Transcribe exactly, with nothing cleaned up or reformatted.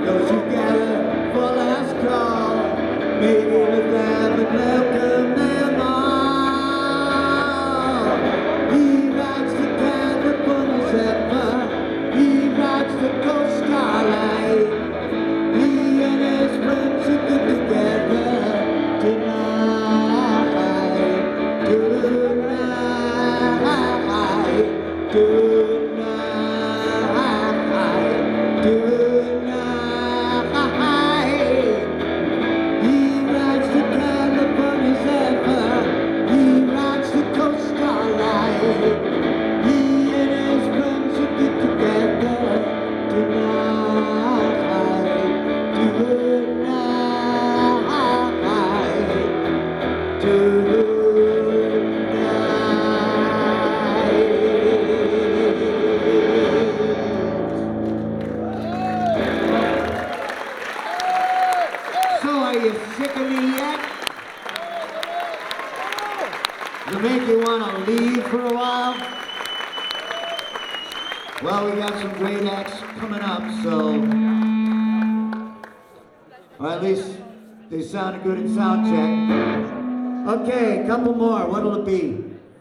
those who gather for last call, maybe with them and welcome them all. He rides the California Zephyr, he rides the Coast Starlight. He and his friends are good together tonight, tonight, tonight, tonight. He rides the California Zephyr, he rides the Coast Starlight. He and his friends are good together tonight, tonight, tonight. So are you sick of me yet? Does it make you want to leave for a while? Well, we got some great acts coming up, so... Or at least they sounded good in sound check. Okay, a couple more. What'll it be?